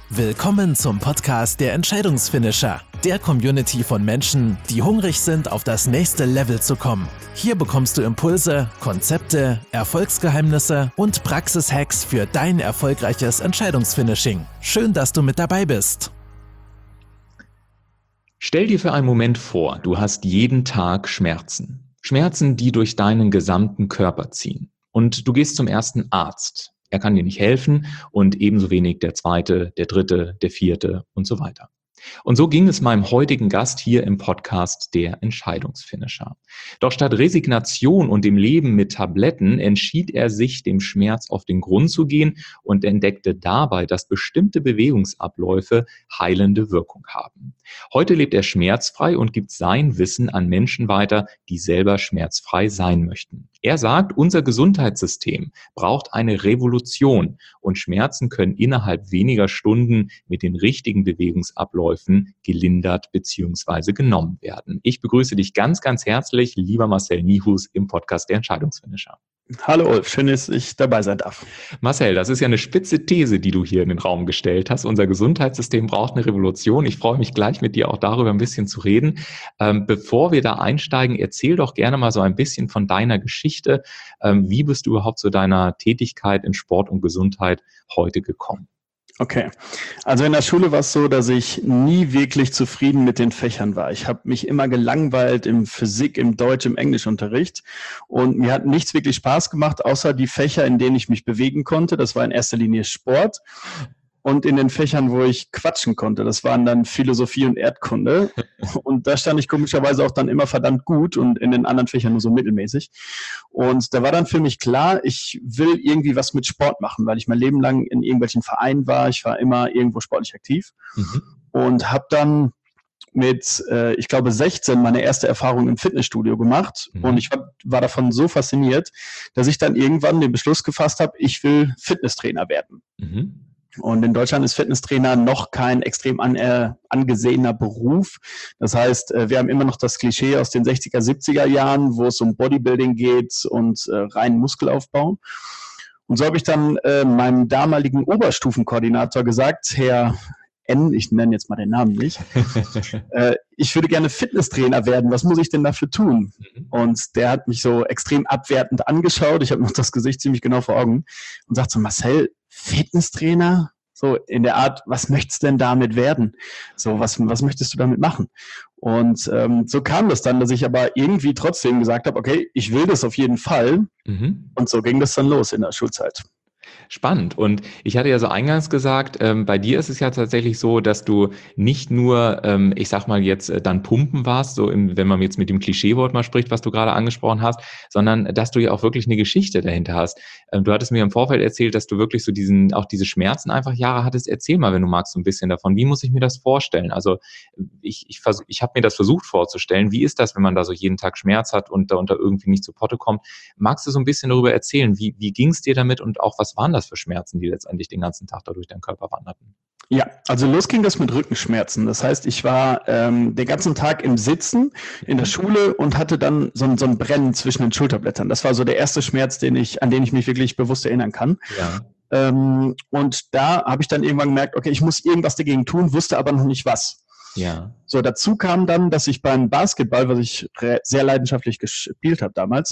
Willkommen zum Podcast der Entscheidungsfinisher, der Community von Menschen, die hungrig sind, auf das nächste Level zu kommen. Hier bekommst du Impulse, Konzepte, Erfolgsgeheimnisse und Praxishacks für dein erfolgreiches Entscheidungsfinishing. Schön, dass du mit dabei bist. Stell dir für einen Moment vor, du hast jeden Tag Schmerzen. Schmerzen, die durch deinen gesamten Körper ziehen. Und du gehst zum ersten Arzt. Er kann dir nicht helfen und ebenso wenig der zweite, der dritte, der vierte und so weiter. Und so ging es meinem heutigen Gast hier im Podcast der Entscheidungsfinisher. Doch statt Resignation und dem Leben mit Tabletten entschied er sich, dem Schmerz auf den Grund zu gehen und entdeckte dabei, dass bestimmte Bewegungsabläufe heilende Wirkung haben. Heute lebt er schmerzfrei und gibt sein Wissen an Menschen weiter, die selber schmerzfrei sein möchten. Er sagt, unser Gesundheitssystem braucht eine Revolution und Schmerzen können innerhalb weniger Stunden mit den richtigen Bewegungsabläufen gelindert bzw. genommen werden. Ich begrüße dich ganz, ganz herzlich, lieber Marcel Nihus, im Podcast der Entscheidungsfinisher. Hallo Ulf, schön, dass ich dabei sein darf. Marcel, das ist ja eine spitze These, die du hier in den Raum gestellt hast. Unser Gesundheitssystem braucht eine Revolution. Ich freue mich gleich mit dir auch darüber ein bisschen zu reden. Bevor wir da einsteigen, erzähl doch gerne mal so ein bisschen von deiner Geschichte. Wie bist du überhaupt zu deiner Tätigkeit in Sport und Gesundheit heute gekommen? Okay, also in der Schule war es so, dass ich nie wirklich zufrieden mit den Fächern war. Ich habe mich immer gelangweilt im Physik, im Deutsch, im Englischunterricht und mir hat nichts wirklich Spaß gemacht, außer die Fächer, in denen ich mich bewegen konnte. Das war in erster Linie Sport und in den Fächern, wo ich quatschen konnte. Das waren dann Philosophie und Erdkunde und da stand ich komischerweise auch dann immer verdammt gut und in den anderen Fächern nur so mittelmäßig. Und da war dann für mich klar, ich will irgendwie was mit Sport machen, weil ich mein Leben lang in irgendwelchen Vereinen war. Ich war immer irgendwo sportlich aktiv und habe dann mit, ich glaube, 16 meine erste Erfahrung im Fitnessstudio gemacht. Und ich war davon so fasziniert, dass ich dann irgendwann den Beschluss gefasst habe, ich will Fitnesstrainer werden. Und in Deutschland ist Fitnesstrainer noch kein extrem angesehener Beruf. Das heißt, wir haben immer noch das Klischee aus den 60er, 70er Jahren, wo es um Bodybuilding geht und reinen Muskelaufbau. Und so habe ich dann meinem damaligen Oberstufenkoordinator gesagt, Herr N., ich nenne jetzt mal den Namen nicht, ich würde gerne Fitnesstrainer werden, was muss ich denn dafür tun? Und der hat mich so extrem abwertend angeschaut, ich habe noch das Gesicht ziemlich genau vor Augen und sagt so, Marcel, Fitnesstrainer? So in der Art, was möchtest du denn damit werden? So, was möchtest du damit machen? Und so kam das dann, dass ich aber irgendwie trotzdem gesagt habe, okay, ich will das auf jeden Fall. Und so ging das dann los in der Schulzeit. Spannend. Und ich hatte ja so eingangs gesagt, bei dir ist es ja tatsächlich so, dass du nicht nur, ich sag mal jetzt, dann pumpen warst, so wenn man jetzt mit dem Klischeewort mal spricht, was du gerade angesprochen hast, sondern dass du ja auch wirklich eine Geschichte dahinter hast. Du hattest mir im Vorfeld erzählt, dass du wirklich so auch diese Schmerzen einfach Jahre hattest. Erzähl mal, wenn du magst, so ein bisschen davon. Wie muss ich mir das vorstellen? Also ich habe mir das versucht vorzustellen. Wie ist das, wenn man da so jeden Tag Schmerz hat und da irgendwie nicht zu Potte kommt? Magst du so ein bisschen darüber erzählen? Wie ging es dir damit und auch was waren das für Schmerzen, die letztendlich den ganzen Tag da durch deinen Körper wanderten? Ja, also los ging das mit Rückenschmerzen. Das heißt, ich war den ganzen Tag im Sitzen in der Schule und hatte dann so ein Brennen zwischen den Schulterblättern. Das war so der erste Schmerz, an den ich mich wirklich bewusst erinnern kann. Ja. Und da habe ich dann irgendwann gemerkt, okay, ich muss irgendwas dagegen tun, wusste aber noch nicht was. Ja. So, dazu kam dann, dass ich beim Basketball, was ich sehr leidenschaftlich gespielt habe damals,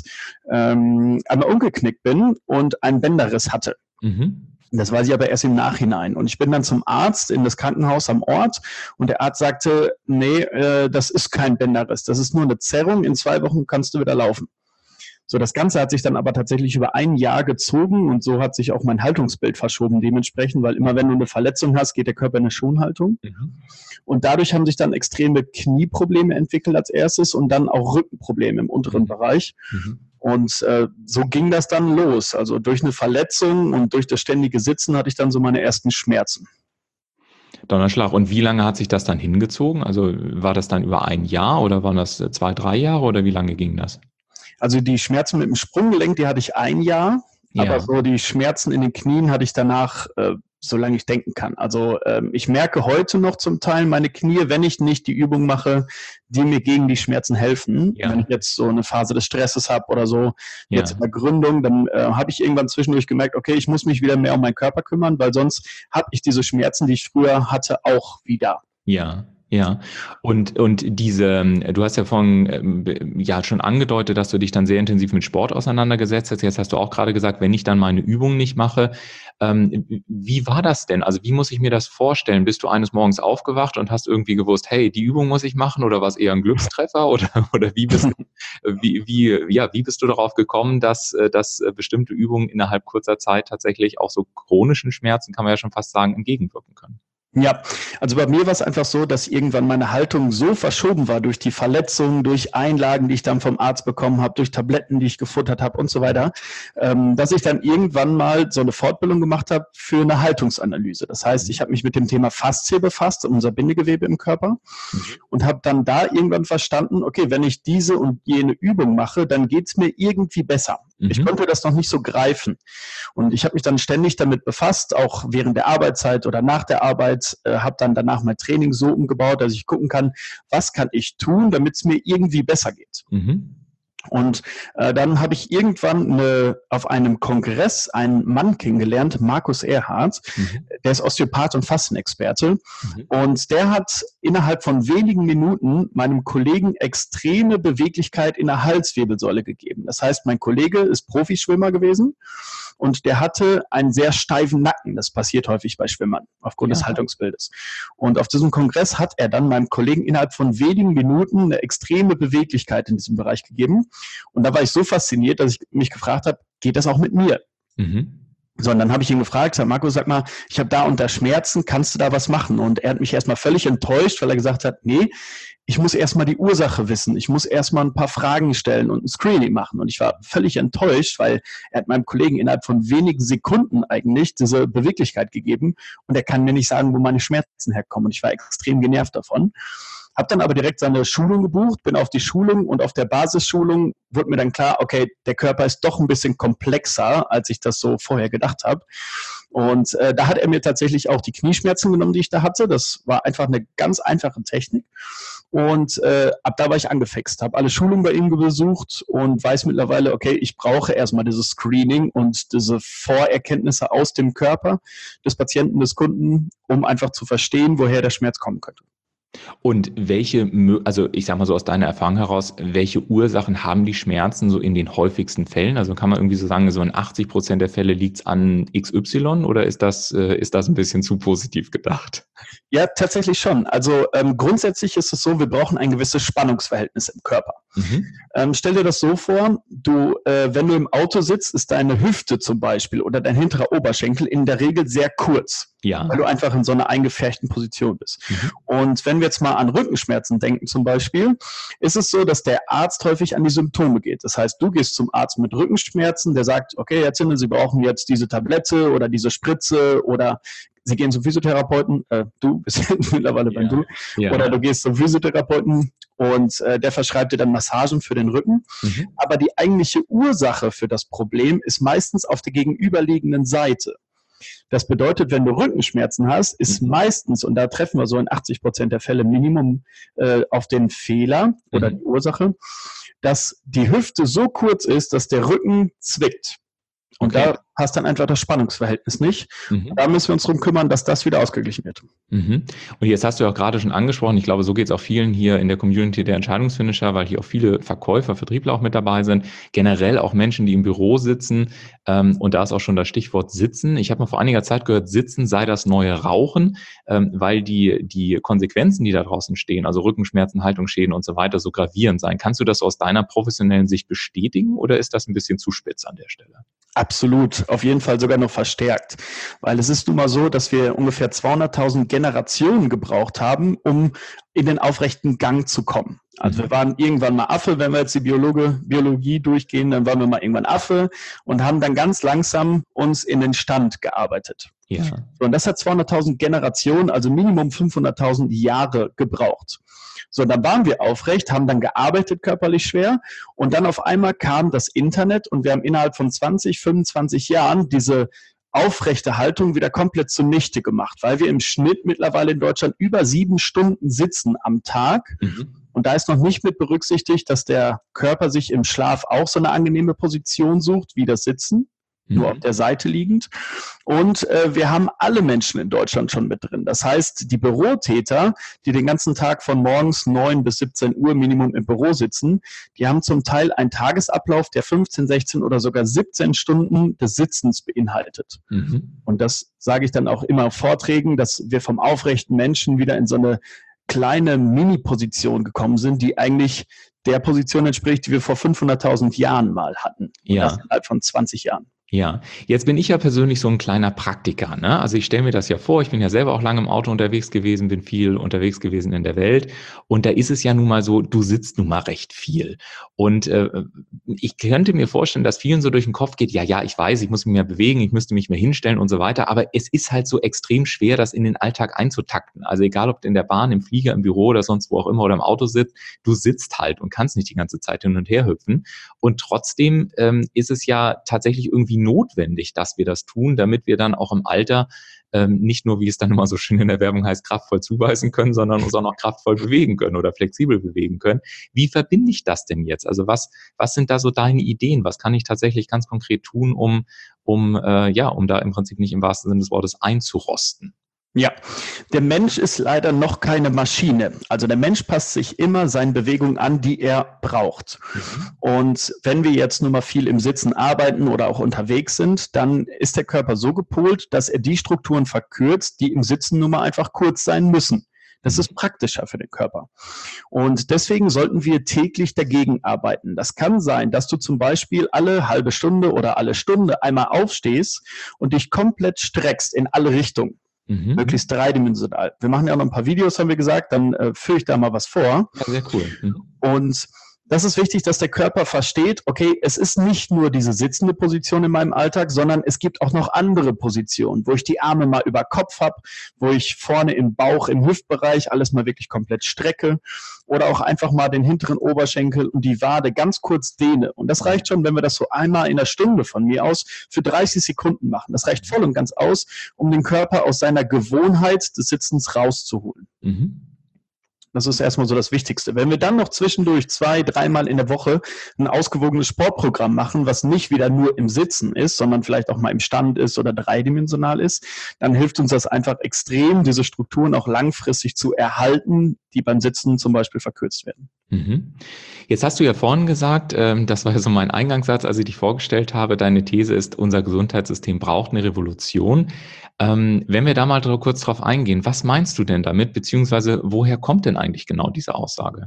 einmal umgeknickt bin und einen Bänderriss hatte. Das weiß ich aber erst im Nachhinein. Und ich bin dann zum Arzt in das Krankenhaus am Ort und der Arzt sagte, nee, das ist kein Bänderriss, das ist nur eine Zerrung, in 2 Wochen kannst du wieder laufen. So, das Ganze hat sich dann aber tatsächlich über 1 Jahr gezogen und so hat sich auch mein Haltungsbild verschoben dementsprechend, weil immer wenn du eine Verletzung hast, geht der Körper in eine Schonhaltung. Und dadurch haben sich dann extreme Knieprobleme entwickelt als erstes und dann auch Rückenprobleme im unteren Bereich. Und so ging das dann los. Also durch eine Verletzung und durch das ständige Sitzen hatte ich dann so meine ersten Schmerzen. Donnerschlag. Und wie lange hat sich das dann hingezogen? Also war das dann über 1 Jahr oder waren das 2, 3 Jahre oder wie lange ging das? Also die Schmerzen mit dem Sprunggelenk, die hatte ich 1 Jahr. Ja. Aber so die Schmerzen in den Knien hatte ich danach solange ich denken kann. Also ich merke heute noch zum Teil meine Knie, wenn ich nicht die Übung mache, die mir gegen die Schmerzen helfen. Ja. Wenn ich jetzt so eine Phase des Stresses habe oder so, jetzt Ja. in der Gründung, dann habe ich irgendwann zwischendurch gemerkt, okay, ich muss mich wieder mehr um meinen Körper kümmern, weil sonst habe ich diese Schmerzen, die ich früher hatte, auch wieder. Ja, ja. Und diese, du hast ja vorhin ja schon angedeutet, dass du dich dann sehr intensiv mit Sport auseinandergesetzt hast. Jetzt hast du auch gerade gesagt, wenn ich dann meine Übung nicht mache, wie war das denn? Also wie muss ich mir das vorstellen? Bist du eines Morgens aufgewacht und hast irgendwie gewusst, hey, die Übung muss ich machen, oder war es eher ein Glückstreffer, oder wie bist wie bist du darauf gekommen, dass bestimmte Übungen innerhalb kurzer Zeit tatsächlich auch so chronischen Schmerzen, kann man ja schon fast sagen, entgegenwirken können? Ja, also bei mir war es einfach so, dass irgendwann meine Haltung so verschoben war durch die Verletzungen, durch Einlagen, die ich dann vom Arzt bekommen habe, durch Tabletten, die ich gefuttert habe und so weiter, dass ich dann irgendwann mal so eine Fortbildung gemacht habe für eine Haltungsanalyse. Das heißt, ich habe mich mit dem Thema Faszie befasst, unser Bindegewebe im Körper, und habe dann da irgendwann verstanden, okay, wenn ich diese und jene Übung mache, dann geht's mir irgendwie besser. Ich konnte das noch nicht so greifen. Und ich habe mich dann ständig damit befasst, auch während der Arbeitszeit oder nach der Arbeit, habe dann danach mein Training so umgebaut, dass ich gucken kann, was kann ich tun, damit es mir irgendwie besser geht. Und dann habe ich irgendwann auf einem Kongress einen Mann kennengelernt, Markus Erhardt, der ist Osteopath und Faszienexperte. Und der hat innerhalb von wenigen Minuten meinem Kollegen extreme Beweglichkeit in der Halswirbelsäule gegeben. Das heißt, mein Kollege ist Profischwimmer gewesen und der hatte einen sehr steifen Nacken. Das passiert häufig bei Schwimmern aufgrund des Haltungsbildes. Und auf diesem Kongress hat er dann meinem Kollegen innerhalb von wenigen Minuten eine extreme Beweglichkeit in diesem Bereich gegeben. Und da war ich so fasziniert, dass ich mich gefragt habe, geht das auch mit mir? So, und dann habe ich ihn gefragt, Marco, sag mal, ich habe da unter Schmerzen, kannst du da was machen? Und er hat mich erstmal völlig enttäuscht, weil er gesagt hat, nee, ich muss erstmal die Ursache wissen. Ich muss erstmal ein paar Fragen stellen und ein Screening machen. Und ich war völlig enttäuscht, weil er hat meinem Kollegen innerhalb von wenigen Sekunden eigentlich diese Beweglichkeit gegeben. Und er kann mir nicht sagen, wo meine Schmerzen herkommen. Und ich war extrem genervt davon. Habe dann aber direkt seine Schulung gebucht, bin auf die Schulung, und auf der Basisschulung wurde mir dann klar, okay, der Körper ist doch ein bisschen komplexer, als ich das so vorher gedacht habe. Und da hat er mir tatsächlich auch die Knieschmerzen genommen, die ich da hatte. Das war einfach eine ganz einfache Technik. Und ab da war ich angefixt, habe alle Schulungen bei ihm besucht und weiß mittlerweile, okay, ich brauche erstmal dieses Screening und diese Vorerkenntnisse aus dem Körper des Patienten, des Kunden, um einfach zu verstehen, woher der Schmerz kommen könnte. Und also ich sag mal so aus deiner Erfahrung heraus, welche Ursachen haben die Schmerzen so in den häufigsten Fällen? Also kann man irgendwie so sagen, so in 80% der Fälle liegt es an XY, oder ist das ein bisschen zu positiv gedacht? Ja, tatsächlich schon. Also grundsätzlich ist es so, wir brauchen ein gewisses Spannungsverhältnis im Körper. Stell dir das so vor, wenn du im Auto sitzt, ist deine Hüfte zum Beispiel oder dein hinterer Oberschenkel in der Regel sehr kurz, weil du einfach in so einer eingefärchten Position bist. Und wenn wir jetzt mal an Rückenschmerzen denken zum Beispiel, ist es so, dass der Arzt häufig an die Symptome geht. Das heißt, du gehst zum Arzt mit Rückenschmerzen, der sagt, okay, Herr Zindel, Sie brauchen jetzt diese Tablette oder diese Spritze, oder Sie gehen zum Physiotherapeuten, du bist mittlerweile beim Du, oder du gehst zum Physiotherapeuten und der verschreibt dir dann Massagen für den Rücken. Aber die eigentliche Ursache für das Problem ist meistens auf der gegenüberliegenden Seite. Das bedeutet, wenn du Rückenschmerzen hast, ist meistens, und da treffen wir so in 80% der Fälle Minimum auf den Fehler oder die Ursache, dass die Hüfte so kurz ist, dass der Rücken zwickt. Und da passt dann einfach das Spannungsverhältnis nicht. Da müssen wir uns darum kümmern, dass das wieder ausgeglichen wird. Und jetzt hast du ja auch gerade schon angesprochen, ich glaube, so geht es auch vielen hier in der Community der Entscheidungsfinisher, weil hier auch viele Verkäufer, Vertriebler auch mit dabei sind, generell auch Menschen, die im Büro sitzen, und da ist auch schon das Stichwort Sitzen. Ich habe mal vor einiger Zeit gehört, Sitzen sei das neue Rauchen, weil die Konsequenzen, die da draußen stehen, also Rückenschmerzen, Haltungsschäden und so weiter, so gravierend sein. Kannst du das aus deiner professionellen Sicht bestätigen, oder ist das ein bisschen zu spitz an der Stelle? Absolut, auf jeden Fall sogar noch verstärkt, weil es ist nun mal so, dass wir ungefähr 200.000 Generationen gebraucht haben, um in den aufrechten Gang zu kommen. Also wir waren irgendwann mal Affe, wenn wir jetzt die Biologie durchgehen, dann waren wir mal irgendwann Affe und haben dann ganz langsam uns in den Stand gearbeitet. So, und das hat 200.000 Generationen, also Minimum 500.000 Jahre gebraucht. So, dann waren wir aufrecht, haben dann gearbeitet, körperlich schwer, und dann auf einmal kam das Internet und wir haben innerhalb von 20, 25 Jahren diese aufrechte Haltung wieder komplett zunichte gemacht, weil wir im Schnitt mittlerweile in Deutschland über 7 Stunden sitzen am Tag. Und da ist noch nicht mit berücksichtigt, dass der Körper sich im Schlaf auch so eine angenehme Position sucht, wie das Sitzen, nur auf der Seite liegend. Und wir haben alle Menschen in Deutschland schon mit drin. Das heißt, die Bürotäter, die den ganzen Tag von morgens 9 bis 17 Uhr Minimum im Büro sitzen, die haben zum Teil einen Tagesablauf, der 15, 16 oder sogar 17 Stunden des Sitzens beinhaltet. Und das sage ich dann auch immer auf Vorträgen, dass wir vom aufrechten Menschen wieder in so eine kleine Mini-Position gekommen sind, die eigentlich der Position entspricht, die wir vor 500.000 Jahren mal hatten. Ja. Das innerhalb von 20 Jahren. Ja, jetzt bin ich ja persönlich so ein kleiner Praktiker, ne? Also ich stelle mir das ja vor, ich bin ja selber auch lange im Auto unterwegs gewesen, bin viel unterwegs gewesen in der Welt und da ist es ja nun mal so, du sitzt nun mal recht viel und ich könnte mir vorstellen, dass vielen so durch den Kopf geht, ja, ich weiß, ich muss mich mehr bewegen, ich müsste mich mehr hinstellen und so weiter, aber es ist halt so extrem schwer, das in den Alltag einzutakten. Also egal, ob du in der Bahn, im Flieger, im Büro oder sonst wo auch immer oder im Auto sitzt, du sitzt halt und kannst nicht die ganze Zeit hin und her hüpfen und trotzdem ist es ja tatsächlich irgendwie notwendig, dass wir das tun, damit wir dann auch im Alter nicht nur, wie es dann immer so schön in der Werbung heißt, kraftvoll zuweisen können, sondern uns auch noch kraftvoll bewegen können oder flexibel bewegen können. Wie verbinde ich das denn jetzt? Also was sind da so deine Ideen? Was kann ich tatsächlich ganz konkret tun, um da im Prinzip nicht im wahrsten Sinne des Wortes einzurosten? Ja, der Mensch ist leider noch keine Maschine. Also der Mensch passt sich immer seinen Bewegungen an, die er braucht. Und wenn wir jetzt nur mal viel im Sitzen arbeiten oder auch unterwegs sind, dann ist der Körper so gepolt, dass er die Strukturen verkürzt, die im Sitzen nun mal einfach kurz sein müssen. Das ist praktischer für den Körper. Und deswegen sollten wir täglich dagegen arbeiten. Das kann sein, dass du zum Beispiel alle halbe Stunde oder alle Stunde einmal aufstehst und dich komplett streckst in alle Richtungen. Möglichst dreidimensional. Wir machen ja noch ein paar Videos, haben wir gesagt, dann führe ich da mal was vor. Ja, sehr cool. Und das ist wichtig, dass der Körper versteht, okay, es ist nicht nur diese sitzende Position in meinem Alltag, sondern es gibt auch noch andere Positionen, wo ich die Arme mal über Kopf habe, wo ich vorne im Bauch, im Hüftbereich alles mal wirklich komplett strecke oder auch einfach mal den hinteren Oberschenkel und die Wade ganz kurz dehne. Und das reicht schon, wenn wir das so einmal in der Stunde von mir aus für 30 Sekunden machen. Das reicht voll und ganz aus, um den Körper aus seiner Gewohnheit des Sitzens rauszuholen. Das ist erstmal so das Wichtigste. Wenn wir dann noch zwischendurch 2-, 3-mal in der Woche ein ausgewogenes Sportprogramm machen, was nicht wieder nur im Sitzen ist, sondern vielleicht auch mal im Stand ist oder dreidimensional ist, dann hilft uns das einfach extrem, diese Strukturen auch langfristig zu erhalten, die beim Sitzen zum Beispiel verkürzt werden. Jetzt hast du ja vorhin gesagt, das war ja so mein Eingangssatz, als ich dich vorgestellt habe, deine These ist, unser Gesundheitssystem braucht eine Revolution. Wenn wir da mal kurz drauf eingehen, was meinst du denn damit, beziehungsweise woher kommt denn eigentlich genau diese Aussage?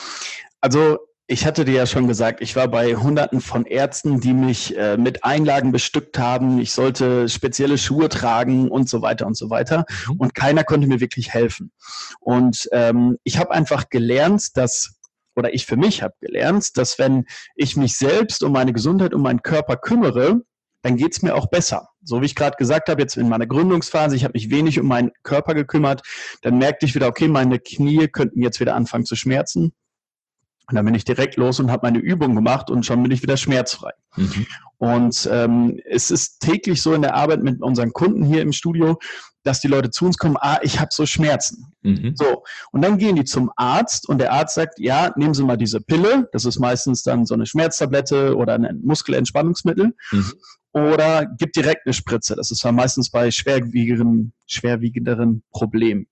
Also ich hatte dir ja schon gesagt, ich war bei Hunderten von Ärzten, die mich mit Einlagen bestückt haben. Ich sollte spezielle Schuhe tragen und so weiter und so weiter. Und keiner konnte mir wirklich helfen. Und ich habe einfach gelernt, ich für mich habe gelernt, dass wenn ich mich selbst um meine Gesundheit, um meinen Körper kümmere, dann geht's mir auch besser. So wie ich gerade gesagt habe, jetzt in meiner Gründungsphase, ich habe mich wenig um meinen Körper gekümmert, dann merkte ich wieder, okay, meine Knie könnten jetzt wieder anfangen zu schmerzen. Und dann bin ich direkt los und habe meine Übung gemacht und schon bin ich wieder schmerzfrei. Und es ist täglich so in der Arbeit mit unseren Kunden hier im Studio, dass die Leute zu uns kommen, ich habe so Schmerzen. So, und dann gehen die zum Arzt und der Arzt sagt, ja, nehmen Sie mal diese Pille, das ist meistens dann so eine Schmerztablette oder ein Muskelentspannungsmittel oder gibt direkt eine Spritze, das ist dann meistens bei schwerwiegenderen Problemen.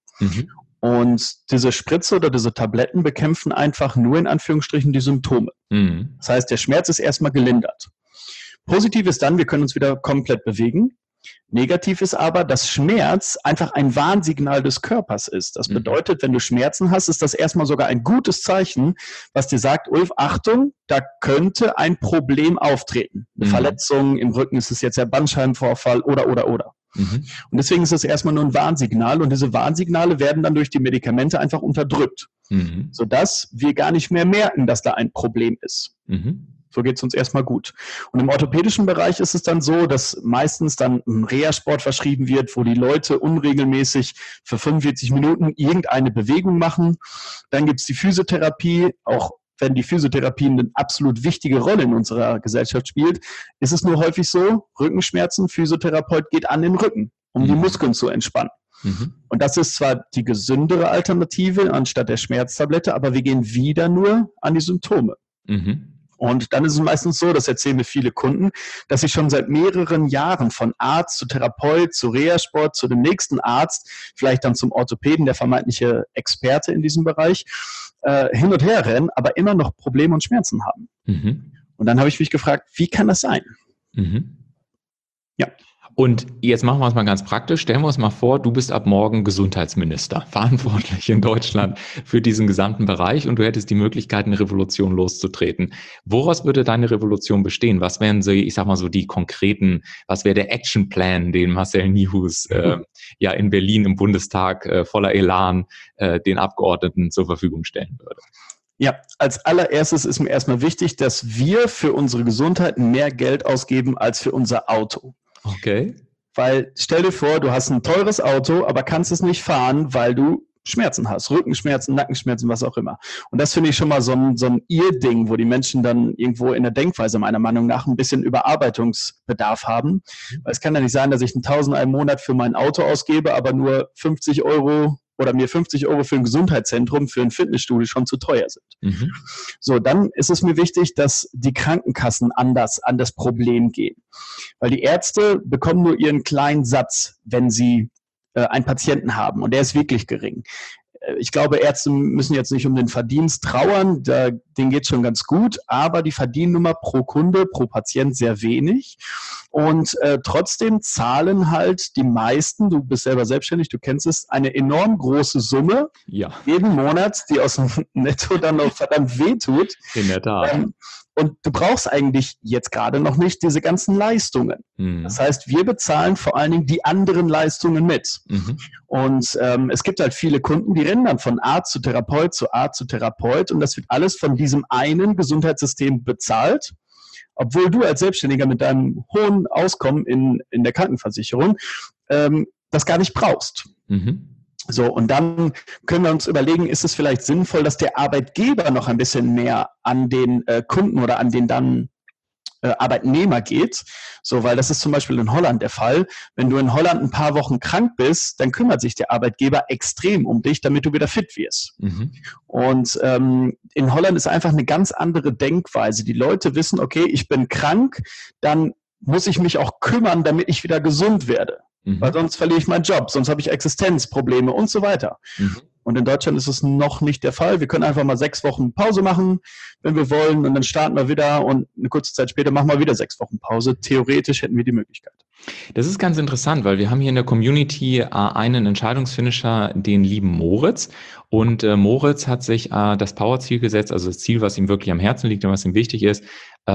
Und diese Spritze oder diese Tabletten bekämpfen einfach nur in Anführungsstrichen die Symptome. Das heißt, der Schmerz ist erstmal gelindert. Positiv ist dann, wir können uns wieder komplett bewegen. Negativ ist aber, dass Schmerz einfach ein Warnsignal des Körpers ist. Das bedeutet, wenn du Schmerzen hast, ist das erstmal sogar ein gutes Zeichen, was dir sagt, Ulf, Achtung, da könnte ein Problem auftreten. Eine Verletzung, im Rücken ist es jetzt der Bandscheibenvorfall oder. Und deswegen ist das erstmal nur ein Warnsignal und diese Warnsignale werden dann durch die Medikamente einfach unterdrückt, sodass wir gar nicht mehr merken, dass da ein Problem ist. So geht es uns erstmal gut. Und im orthopädischen Bereich ist es dann so, dass meistens dann ein Reha-Sport verschrieben wird, wo die Leute unregelmäßig für 45 Minuten irgendeine Bewegung machen. Dann gibt es die Physiotherapie, auch wenn die Physiotherapie eine absolut wichtige Rolle in unserer Gesellschaft spielt, ist es nur häufig so, Rückenschmerzen, Physiotherapeut geht an den Rücken, um die Muskeln zu entspannen. Und das ist zwar die gesündere Alternative anstatt der Schmerztablette, aber wir gehen wieder nur an die Symptome. Und dann ist es meistens so, das erzählen mir viele Kunden, dass ich schon seit mehreren Jahren von Arzt zu Therapeut, zu Reha-Sport, zu dem nächsten Arzt, vielleicht dann zum Orthopäden, der vermeintliche Experte in diesem Bereich, hin und her rennen, aber immer noch Probleme und Schmerzen haben. Und dann habe ich mich gefragt, wie kann das sein? Ja. Und jetzt machen wir es mal ganz praktisch. Stellen wir uns mal vor, du bist ab morgen Gesundheitsminister, verantwortlich in Deutschland für diesen gesamten Bereich und du hättest die Möglichkeit, eine Revolution loszutreten. Woraus würde deine Revolution bestehen? Was wären so, ich sag mal so die konkreten, was wäre der Actionplan, den Marcel Nihus ja in Berlin im Bundestag voller Elan den Abgeordneten zur Verfügung stellen würde? Ja, als allererstes ist mir erstmal wichtig, dass wir für unsere Gesundheit mehr Geld ausgeben als für unser Auto. Okay. Weil stell dir vor, du hast ein teures Auto, aber kannst es nicht fahren, weil du Schmerzen hast, Rückenschmerzen, Nackenschmerzen, was auch immer. Und das finde ich schon mal so ein Irrding, wo die Menschen dann irgendwo in der Denkweise meiner Meinung nach ein bisschen Überarbeitungsbedarf haben. Weil es kann ja nicht sein, dass ich 1.000 im Monat für mein Auto ausgebe, aber nur 50 Euro oder mir 50 Euro für ein Gesundheitszentrum, für ein Fitnessstudio schon zu teuer sind. So, dann ist es mir wichtig, dass die Krankenkassen anders an das Problem gehen. Weil die Ärzte bekommen nur ihren kleinen Satz, wenn sie einen Patienten haben. Und der ist wirklich gering. Ich glaube, Ärzte müssen jetzt nicht um den Verdienst trauern, denen geht es schon ganz gut, aber die Verdiennummer pro Kunde, pro Patient sehr wenig. Und trotzdem zahlen halt die meisten, du bist selber selbstständig, du kennst es, eine enorm große Summe jeden Monat, die aus dem Netto dann noch verdammt wehtut. In der Tat. Und du brauchst eigentlich jetzt gerade noch nicht diese ganzen Leistungen. Das heißt, wir bezahlen vor allen Dingen die anderen Leistungen mit. Und es gibt halt viele Kunden, die rennen dann von Arzt zu Therapeut zu Arzt zu Therapeut und das wird alles von diesem einen Gesundheitssystem bezahlt, obwohl du als Selbstständiger mit deinem hohen Auskommen in der Krankenversicherung das gar nicht brauchst. So, und dann können wir uns überlegen, ist es vielleicht sinnvoll, dass der Arbeitgeber noch ein bisschen mehr an den Kunden oder an den dann Arbeitnehmer geht. So, weil das ist zum Beispiel in Holland der Fall. Wenn du in Holland ein paar Wochen krank bist, dann kümmert sich der Arbeitgeber extrem um dich, damit du wieder fit wirst. Und in Holland ist einfach eine ganz andere Denkweise. Die Leute wissen, okay, ich bin krank, dann muss ich mich auch kümmern, damit ich wieder gesund werde. Weil sonst verliere ich meinen Job, sonst habe ich Existenzprobleme und so weiter. Und in Deutschland ist es noch nicht der Fall. Wir können einfach mal 6 Wochen Pause machen, wenn wir wollen, und dann starten wir wieder und eine kurze Zeit später machen wir wieder 6 Wochen Pause. Theoretisch hätten wir die Möglichkeit. Das ist ganz interessant, weil wir haben hier in der Community einen Entscheidungsfinisher, den lieben Moritz. Und Moritz hat sich das Powerziel gesetzt, also das Ziel, was ihm wirklich am Herzen liegt und was ihm wichtig ist,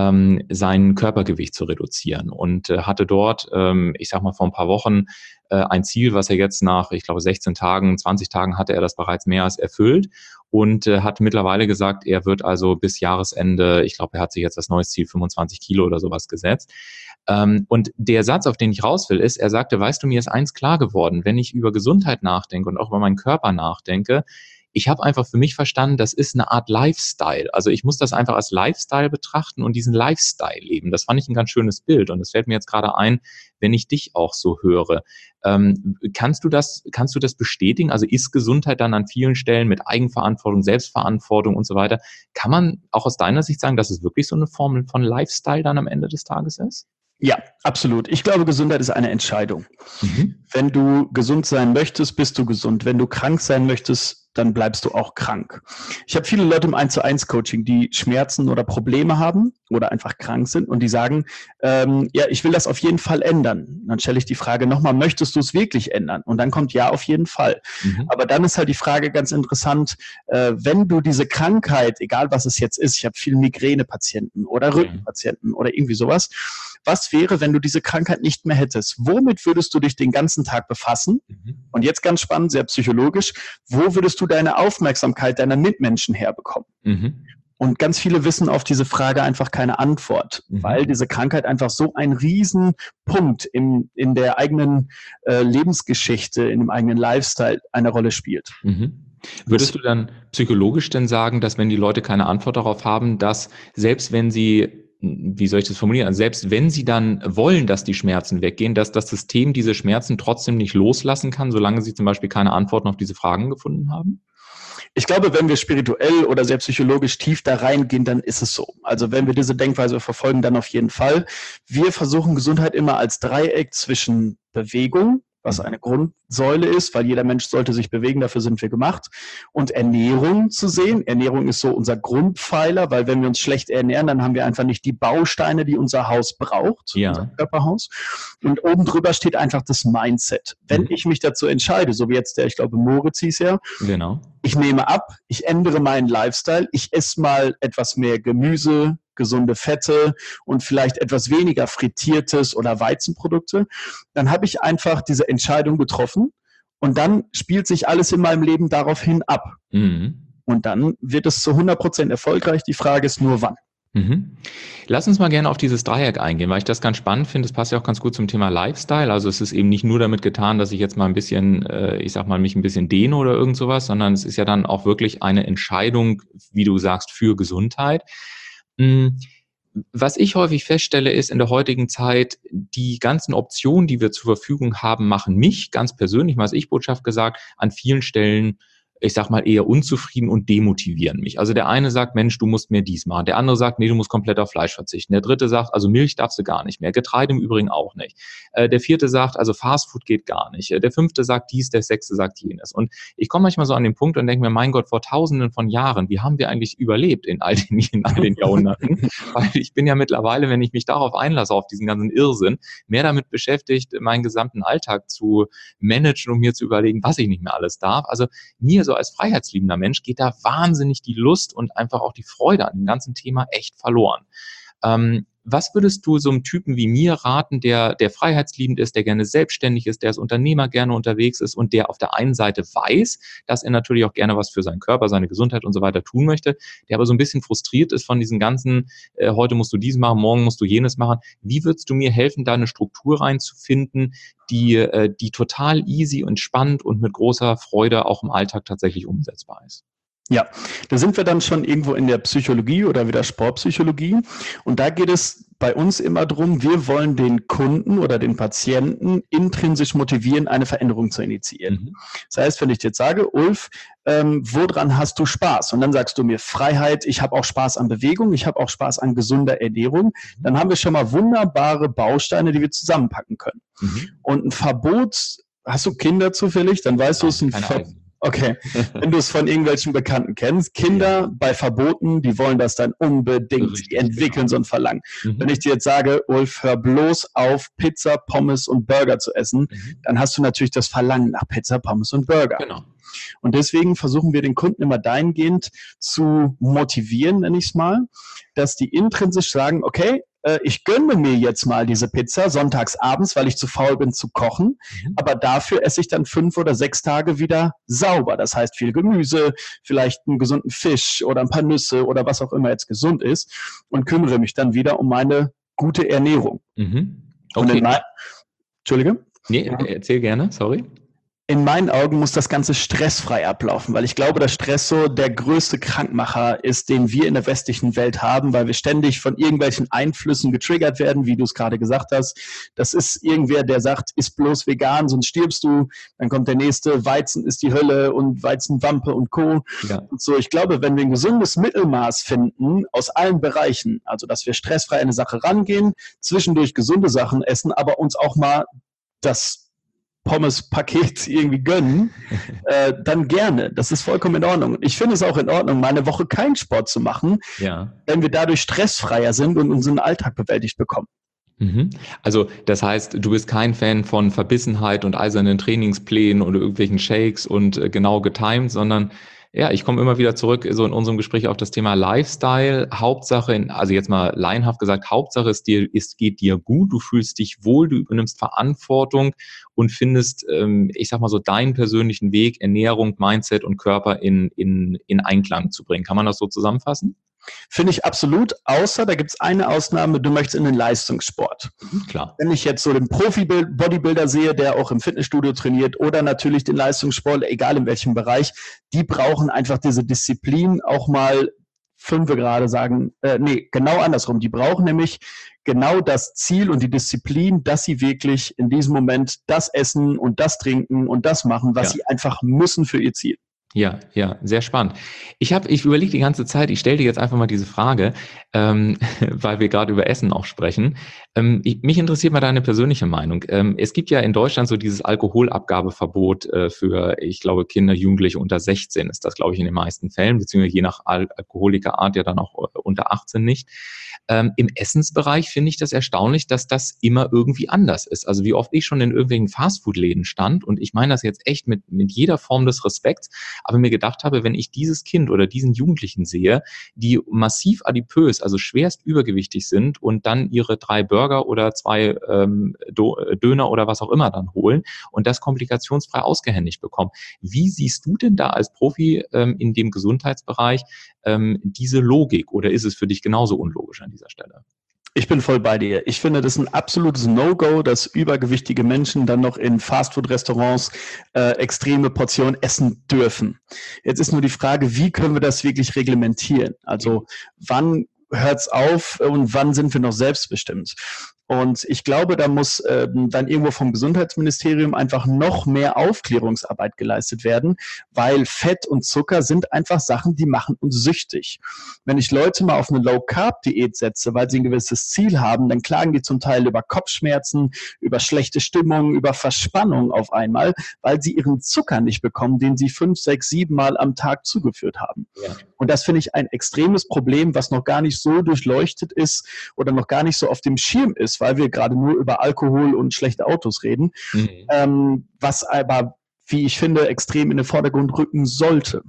sein Körpergewicht zu reduzieren. Und hatte dort, ich sag mal vor ein paar Wochen, ein Ziel, was er jetzt nach, ich glaube, 16 Tagen, 20 Tagen hatte er das bereits mehr als erfüllt und hat mittlerweile gesagt, er wird also bis Jahresende, ich glaube, er hat sich jetzt das neues Ziel 25 Kilo oder sowas gesetzt. Und der Satz, auf den ich raus will, ist, er sagte, weißt du, mir ist eins klar geworden, wenn ich über Gesundheit nachdenke und auch über meinen Körper nachdenke, ich habe einfach für mich verstanden, das ist eine Art Lifestyle. Also ich muss das einfach als Lifestyle betrachten und diesen Lifestyle leben. Das fand ich ein ganz schönes Bild und es fällt mir jetzt gerade ein, wenn ich dich auch so höre. Kannst du das bestätigen? Also ist Gesundheit dann an vielen Stellen mit Eigenverantwortung, Selbstverantwortung und so weiter, kann man auch aus deiner Sicht sagen, dass es wirklich so eine Form von Lifestyle dann am Ende des Tages ist? Ja, absolut. Ich glaube, Gesundheit ist eine Entscheidung. Wenn du gesund sein möchtest, bist du gesund. Wenn du krank sein möchtest, dann bleibst du auch krank. Ich habe viele Leute im 1:1-Coaching, die Schmerzen oder Probleme haben oder einfach krank sind und die sagen, ja, ich will das auf jeden Fall ändern. Dann stelle ich die Frage nochmal, möchtest du es wirklich ändern? Und dann kommt ja, auf jeden Fall. Aber dann ist halt die Frage ganz interessant, wenn du diese Krankheit, egal was es jetzt ist, ich habe viele Migränepatienten oder Rückenpatienten oder irgendwie sowas, was wäre, wenn du diese Krankheit nicht mehr hättest? Womit würdest du dich den ganzen Tag befassen? Und jetzt ganz spannend, sehr psychologisch, wo würdest du deine Aufmerksamkeit deiner Mitmenschen herbekommen? Und ganz viele wissen auf diese Frage einfach keine Antwort, weil diese Krankheit einfach so ein Riesenpunkt in der eigenen Lebensgeschichte, in dem eigenen Lifestyle eine Rolle spielt. Würdest du dann psychologisch denn sagen, dass wenn die Leute keine Antwort darauf haben, dass selbst wenn sie, wie soll ich das formulieren, also selbst wenn sie dann wollen, dass die Schmerzen weggehen, dass das System diese Schmerzen trotzdem nicht loslassen kann, solange sie zum Beispiel keine Antworten auf diese Fragen gefunden haben? Ich glaube, wenn wir spirituell oder sehr psychologisch tief da reingehen, dann ist es so. Also wenn wir diese Denkweise verfolgen, dann auf jeden Fall. Wir versuchen Gesundheit immer als Dreieck zwischen Bewegung, was eine Grundsäule ist, weil jeder Mensch sollte sich bewegen, dafür sind wir gemacht, und Ernährung zu sehen. Ernährung ist so unser Grundpfeiler, weil wenn wir uns schlecht ernähren, dann haben wir einfach nicht die Bausteine, die unser Haus braucht, unser Körperhaus. Und oben drüber steht einfach das Mindset. Wenn ich mich dazu entscheide, so wie jetzt ich glaube, Moritz hieß ja, genau. Ich nehme ab, ich ändere meinen Lifestyle, ich esse mal etwas mehr Gemüse, gesunde Fette und vielleicht etwas weniger Frittiertes oder Weizenprodukte, dann habe ich einfach diese Entscheidung getroffen und dann spielt sich alles in meinem Leben daraufhin ab. Und dann wird es zu 100% erfolgreich. Die Frage ist nur, wann. Lass uns mal gerne auf dieses Dreieck eingehen, weil ich das ganz spannend finde. Das passt ja auch ganz gut zum Thema Lifestyle. Also es ist eben nicht nur damit getan, dass ich jetzt mal ein bisschen, mich ein bisschen dehne oder irgend sowas, sondern es ist ja dann auch wirklich eine Entscheidung, wie du sagst, für Gesundheit. Was ich häufig feststelle, ist in der heutigen Zeit, die ganzen Optionen, die wir zur Verfügung haben, machen mich ganz persönlich, mal als Ich-Botschaft gesagt, an vielen Stellen, ich sag mal, eher unzufrieden und demotivieren mich. Also der eine sagt, Mensch, du musst mehr dies machen. Der andere sagt, nee, du musst komplett auf Fleisch verzichten. Der dritte sagt, also Milch darfst du gar nicht mehr. Getreide im Übrigen auch nicht. Der vierte sagt, also Fastfood geht gar nicht. Der fünfte sagt dies, der sechste sagt jenes. Und ich komme manchmal so an den Punkt und denke mir, mein Gott, vor Tausenden von Jahren, wie haben wir eigentlich überlebt in all den Jahrhunderten? Weil ich bin ja mittlerweile, wenn ich mich darauf einlasse, auf diesen ganzen Irrsinn, mehr damit beschäftigt, meinen gesamten Alltag zu managen und mir zu überlegen, was ich nicht mehr alles darf. Also mir so als freiheitsliebender Mensch geht da wahnsinnig die Lust und einfach auch die Freude an dem ganzen Thema echt verloren. Was würdest du so einem Typen wie mir raten, der freiheitsliebend ist, der gerne selbstständig ist, der als Unternehmer gerne unterwegs ist und der auf der einen Seite weiß, dass er natürlich auch gerne was für seinen Körper, seine Gesundheit und so weiter tun möchte, der aber so ein bisschen frustriert ist von diesen ganzen, heute musst du dies machen, morgen musst du jenes machen. Wie würdest du mir helfen, da eine Struktur reinzufinden, die total easy und spannend und mit großer Freude auch im Alltag tatsächlich umsetzbar ist? Ja, da sind wir dann schon irgendwo in der Psychologie oder wieder Sportpsychologie. Und da geht es bei uns immer darum, wir wollen den Kunden oder den Patienten intrinsisch motivieren, eine Veränderung zu initiieren. Das heißt, wenn ich jetzt sage, Ulf, woran hast du Spaß? Und dann sagst du mir Freiheit, ich habe auch Spaß an Bewegung, ich habe auch Spaß an gesunder Ernährung. Dann haben wir schon mal wunderbare Bausteine, die wir zusammenpacken können. Und ein Verbot, hast du Kinder zufällig? Dann weißt du, es ist ein Verbot. Okay, wenn du es von irgendwelchen Bekannten kennst. Kinder bei Verboten, die wollen das dann unbedingt, richtig, die entwickeln so ein Verlangen. Wenn ich dir jetzt sage, Ulf, hör bloß auf, Pizza, Pommes und Burger zu essen, dann hast du natürlich das Verlangen nach Pizza, Pommes und Burger. Genau. Und deswegen versuchen wir den Kunden immer dahingehend zu motivieren, nenne ich es mal, dass die intrinsisch sagen, okay, ich gönne mir jetzt mal diese Pizza sonntags abends, weil ich zu faul bin zu kochen, aber dafür esse ich dann 5 oder 6 Tage wieder sauber. Das heißt viel Gemüse, vielleicht einen gesunden Fisch oder ein paar Nüsse oder was auch immer jetzt gesund ist und kümmere mich dann wieder um meine gute Ernährung. Okay. Und Entschuldige? Nee, erzähl gerne, sorry. In meinen Augen muss das Ganze stressfrei ablaufen, weil ich glaube, dass Stress so der größte Krankmacher ist, den wir in der westlichen Welt haben, weil wir ständig von irgendwelchen Einflüssen getriggert werden, wie du es gerade gesagt hast. Das ist irgendwer, der sagt, iss bloß vegan, sonst stirbst du. Dann kommt der nächste, Weizen ist die Hölle und Weizenwampe und Co. Ja. Und so, ich glaube, wenn wir ein gesundes Mittelmaß finden aus allen Bereichen, also dass wir stressfrei an eine Sache rangehen, zwischendurch gesunde Sachen essen, aber uns auch mal das Pommes-Paket irgendwie gönnen, dann gerne. Das ist vollkommen in Ordnung. Ich finde es auch in Ordnung, mal eine Woche keinen Sport zu machen, wenn wir dadurch stressfreier sind und unseren Alltag bewältigt bekommen. Also das heißt, du bist kein Fan von Verbissenheit und eisernen Trainingsplänen oder irgendwelchen Shakes und genau getimed, sondern ja, ich komme immer wieder zurück so in unserem Gespräch auf das Thema Lifestyle. Hauptsache, also jetzt mal laienhaft gesagt, Hauptsache es geht dir gut, du fühlst dich wohl, du übernimmst Verantwortung und findest, ich sag mal so, deinen persönlichen Weg, Ernährung, Mindset und Körper in Einklang zu bringen. Kann man das so zusammenfassen? Finde ich absolut, außer da gibt es eine Ausnahme, du möchtest in den Leistungssport. Klar. Wenn ich jetzt so den Profi-Bodybuilder sehe, der auch im Fitnessstudio trainiert oder natürlich den Leistungssport, egal in welchem Bereich, die brauchen einfach diese Disziplin auch mal 5 gerade sagen, genau andersrum. Die brauchen nämlich genau das Ziel und die Disziplin, dass sie wirklich in diesem Moment das essen und das trinken und das machen, was sie einfach müssen für ihr Ziel. Ja, sehr spannend. Ich überlege die ganze Zeit, ich stelle dir jetzt einfach mal diese Frage, weil wir gerade über Essen auch sprechen. Mich interessiert mal deine persönliche Meinung. Es gibt ja in Deutschland so dieses Alkoholabgabeverbot für, ich glaube, Kinder, Jugendliche unter 16 ist das, glaube ich, in den meisten Fällen, beziehungsweise je nach Alkoholikerart ja dann auch unter 18 nicht. Im Essensbereich finde ich das erstaunlich, dass das immer irgendwie anders ist. Also wie oft ich schon in irgendwelchen Fastfood-Läden stand und ich meine das jetzt echt mit jeder Form des Respekts, aber mir gedacht habe, wenn ich dieses Kind oder diesen Jugendlichen sehe, die massiv adipös, also schwerst übergewichtig sind und dann ihre 3 Burger oder 2 Döner oder was auch immer dann holen und das komplikationsfrei ausgehändigt bekommen. Wie siehst du denn da als Profi in dem Gesundheitsbereich diese Logik oder ist es für dich genauso unlogisch an dieser Stelle? Ich bin voll bei dir. Ich finde, das ist ein absolutes No-Go, dass übergewichtige Menschen dann noch in Fastfood-Restaurants extreme Portionen essen dürfen. Jetzt ist nur die Frage, wie können wir das wirklich reglementieren? Also wann hört's auf und wann sind wir noch selbstbestimmt? Und ich glaube, da muss dann irgendwo vom Gesundheitsministerium einfach noch mehr Aufklärungsarbeit geleistet werden, weil Fett und Zucker sind einfach Sachen, die machen uns süchtig. Wenn ich Leute mal auf eine Low-Carb-Diät setze, weil sie ein gewisses Ziel haben, dann klagen die zum Teil über Kopfschmerzen, über schlechte Stimmung, über Verspannung auf einmal, weil sie ihren Zucker nicht bekommen, den sie 5, 6, 7 Mal am Tag zugeführt haben. Ja. Und das finde ich ein extremes Problem, was noch gar nicht so durchleuchtet ist oder noch gar nicht so auf dem Schirm ist, weil wir gerade nur über Alkohol und schlechte Autos reden, was aber, wie ich finde, extrem in den Vordergrund rücken sollte.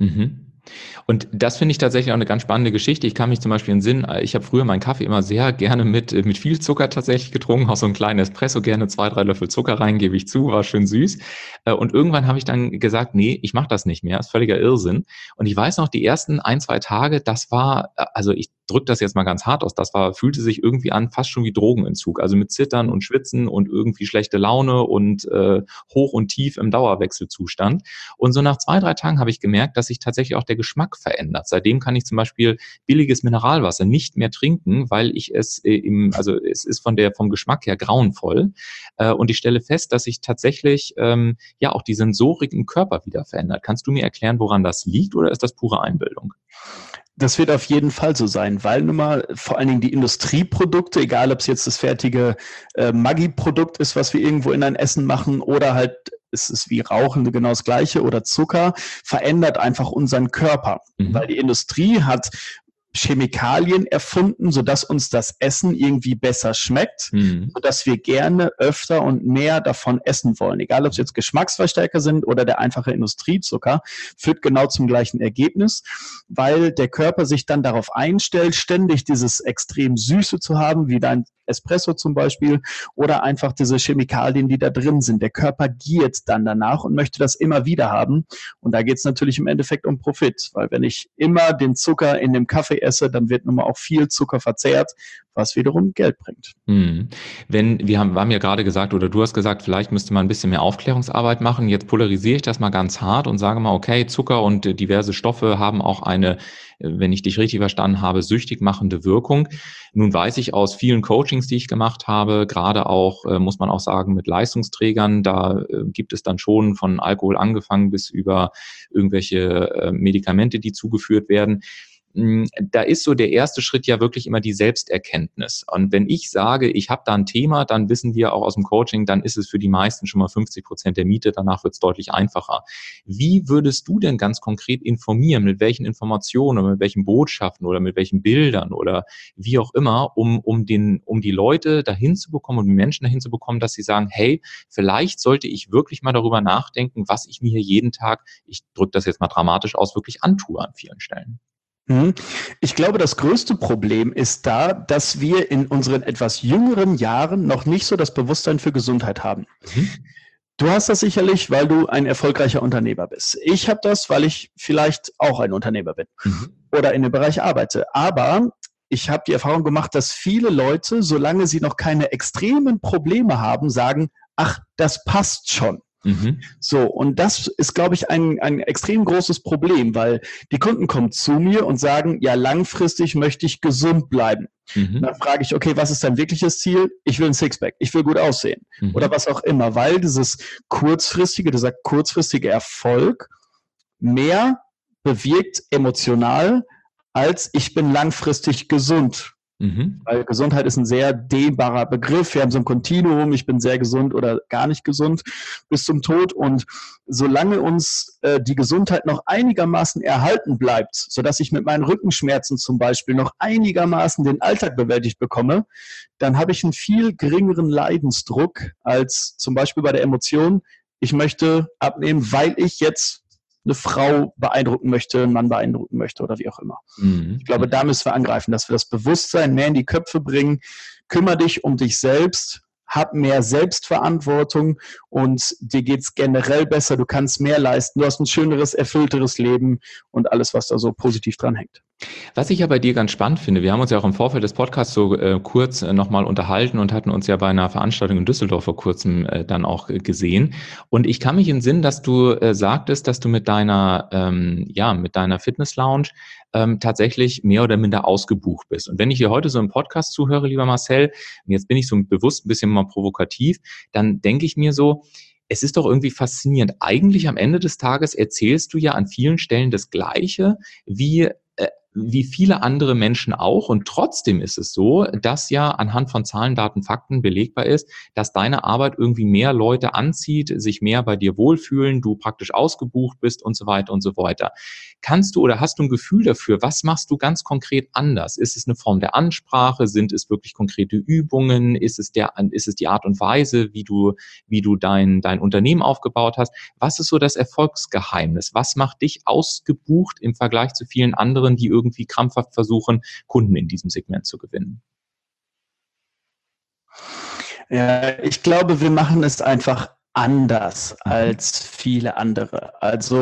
Und das finde ich tatsächlich auch eine ganz spannende Geschichte. Ich kann mich zum Beispiel in den Sinn, ich habe früher meinen Kaffee immer sehr gerne mit viel Zucker tatsächlich getrunken, auch so einen kleinen Espresso, gerne 2, 3 Löffel Zucker rein, gebe ich zu, war schön süß. Und irgendwann habe ich dann gesagt, nee, ich mache das nicht mehr, ist völliger Irrsinn. Und ich weiß noch, die ersten 1, 2 Tage, das war, also ich drücke das jetzt mal ganz hart aus, fühlte sich irgendwie an, fast schon wie Drogenentzug, also mit Zittern und Schwitzen und irgendwie schlechte Laune und hoch und tief im Dauerwechselzustand. Und so nach 2, 3 Tagen habe ich gemerkt, dass sich tatsächlich auch der Geschmack verändert. Seitdem kann ich zum Beispiel billiges Mineralwasser nicht mehr trinken, weil ich es es ist vom Geschmack her grauenvoll. Und ich stelle fest, dass sich tatsächlich auch die Sensorik im Körper wieder verändert. Kannst du mir erklären, woran das liegt oder ist das pure Einbildung? Das wird auf jeden Fall so sein, weil nun mal vor allen Dingen die Industrieprodukte, egal ob es jetzt das fertige Maggi-Produkt ist, was wir irgendwo in ein Essen machen oder halt es ist wie Rauchen genau das Gleiche oder Zucker, verändert einfach unseren Körper, weil die Industrie hat Chemikalien erfunden, sodass uns das Essen irgendwie besser schmeckt, sodass wir gerne öfter und mehr davon essen wollen. Egal, ob es jetzt Geschmacksverstärker sind oder der einfache Industriezucker, führt genau zum gleichen Ergebnis, weil der Körper sich dann darauf einstellt, ständig dieses extrem Süße zu haben, wie dein Espresso zum Beispiel, oder einfach diese Chemikalien, die da drin sind. Der Körper giert dann danach und möchte das immer wieder haben. Und da geht es natürlich im Endeffekt um Profit, weil wenn ich immer den Zucker in dem Kaffee esse, dann wird nun mal auch viel Zucker verzehrt, was wiederum Geld bringt. Wir haben ja gerade gesagt, oder du hast gesagt, vielleicht müsste man ein bisschen mehr Aufklärungsarbeit machen. Jetzt polarisiere ich das mal ganz hart und sage mal, okay, Zucker und diverse Stoffe haben auch eine, wenn ich dich richtig verstanden habe, süchtig machende Wirkung. Nun weiß ich aus vielen Coachings, die ich gemacht habe, gerade auch, muss man auch sagen, mit Leistungsträgern, da gibt es dann schon von Alkohol angefangen bis über irgendwelche Medikamente, die zugeführt werden. Da ist so der erste Schritt ja wirklich immer die Selbsterkenntnis. Und wenn ich sage, ich habe da ein Thema, dann wissen wir auch aus dem Coaching, dann ist es für die meisten schon mal 50% der Miete, danach wird es deutlich einfacher. Wie würdest du denn ganz konkret informieren, mit welchen Informationen oder mit welchen Botschaften oder mit welchen Bildern oder wie auch immer, um die Leute dahin zu bekommen und die Menschen dahin zu bekommen, dass sie sagen, hey, vielleicht sollte ich wirklich mal darüber nachdenken, was ich mir hier jeden Tag, ich drücke das jetzt mal dramatisch aus, wirklich antue an vielen Stellen. Ich glaube, das größte Problem ist da, dass wir in unseren etwas jüngeren Jahren noch nicht so das Bewusstsein für Gesundheit haben. Du hast das sicherlich, weil du ein erfolgreicher Unternehmer bist. Ich habe das, weil ich vielleicht auch ein Unternehmer bin oder in dem Bereich arbeite. Aber ich habe die Erfahrung gemacht, dass viele Leute, solange sie noch keine extremen Probleme haben, sagen, ach, das passt schon. So, und das ist, glaube ich, ein extrem großes Problem, weil die Kunden kommen zu mir und sagen, ja, langfristig möchte ich gesund bleiben. Dann frage ich, okay, was ist dein wirkliches Ziel? Ich will ein Sixpack, ich will gut aussehen oder was auch immer, weil dieser kurzfristige Erfolg mehr bewirkt emotional, als ich bin langfristig gesund. Weil Gesundheit ist ein sehr dehnbarer Begriff. Wir haben so ein Kontinuum, ich bin sehr gesund oder gar nicht gesund bis zum Tod. Und solange uns die Gesundheit noch einigermaßen erhalten bleibt, sodass ich mit meinen Rückenschmerzen zum Beispiel noch einigermaßen den Alltag bewältigt bekomme, dann habe ich einen viel geringeren Leidensdruck als zum Beispiel bei der Emotion, ich möchte abnehmen, weil ich jetzt eine Frau beeindrucken möchte, einen Mann beeindrucken möchte oder wie auch immer. Ich glaube, da müssen wir angreifen, dass wir das Bewusstsein mehr in die Köpfe bringen. Kümmere dich um dich selbst, hab mehr Selbstverantwortung und dir geht's generell besser, du kannst mehr leisten, du hast ein schöneres, erfüllteres Leben und alles, was da so positiv dran hängt. Was ich ja bei dir ganz spannend finde, wir haben uns ja auch im Vorfeld des Podcasts so kurz nochmal unterhalten und hatten uns ja bei einer Veranstaltung in Düsseldorf vor kurzem dann auch gesehen. Und ich kann mich entsinnen, dass du sagtest, dass du mit deiner Fitness-Lounge tatsächlich mehr oder minder ausgebucht bist. Und wenn ich hier heute so im Podcast zuhöre, lieber Marcel, und jetzt bin ich so bewusst ein bisschen mal provokativ, dann denke ich mir so, es ist doch irgendwie faszinierend. Eigentlich am Ende des Tages erzählst du ja an vielen Stellen das Gleiche, wie viele andere Menschen auch. Und trotzdem ist es so, dass ja anhand von Zahlen, Daten, Fakten belegbar ist, dass deine Arbeit irgendwie mehr Leute anzieht, sich mehr bei dir wohlfühlen, du praktisch ausgebucht bist und so weiter und so weiter. Kannst du oder hast du ein Gefühl dafür, was machst du ganz konkret anders? Ist es eine Form der Ansprache? Sind es wirklich konkrete Übungen? Ist es die Art und Weise, wie du dein Unternehmen aufgebaut hast? Was ist so das Erfolgsgeheimnis? Was macht dich ausgebucht im Vergleich zu vielen anderen, die irgendwie krampfhaft versuchen, Kunden in diesem Segment zu gewinnen? Ja, ich glaube, wir machen es einfach anders als viele andere. Also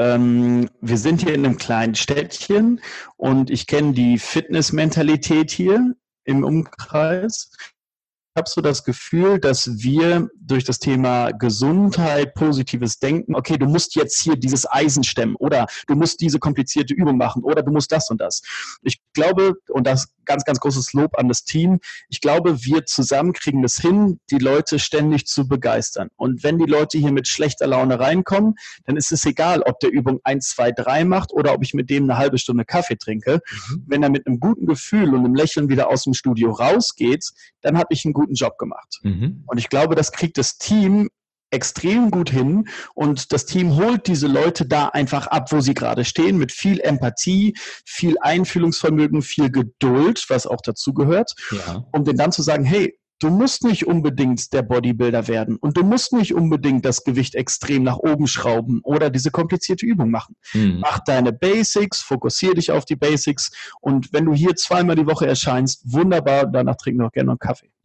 wir sind hier in einem kleinen Städtchen und ich kenne die Fitness-Mentalität hier im Umkreis. Ich habe so das Gefühl, dass wir durch das Thema Gesundheit, positives Denken, okay, du musst jetzt hier dieses Eisen stemmen oder du musst diese komplizierte Übung machen oder du musst das und das. Ich glaube, und das ganz, ganz großes Lob an das Team, ich glaube, wir zusammen kriegen es hin, die Leute ständig zu begeistern. Und wenn die Leute hier mit schlechter Laune reinkommen, dann ist es egal, ob der Übung 1, 2, 3 macht oder ob ich mit dem eine halbe Stunde Kaffee trinke. Wenn er mit einem guten Gefühl und einem Lächeln wieder aus dem Studio rausgeht, dann habe ich einen guten Job gemacht. Und ich glaube, das kriegt das Team extrem gut hin und das Team holt diese Leute da einfach ab, wo sie gerade stehen, mit viel Empathie, viel Einfühlungsvermögen, viel Geduld, was auch dazu gehört, um denen dann zu sagen, hey, du musst nicht unbedingt der Bodybuilder werden und du musst nicht unbedingt das Gewicht extrem nach oben schrauben oder diese komplizierte Übung machen. Mach deine Basics, fokussiere dich auf die Basics und wenn du hier 2-mal die Woche erscheinst, wunderbar, danach trinken wir auch gerne noch einen Kaffee.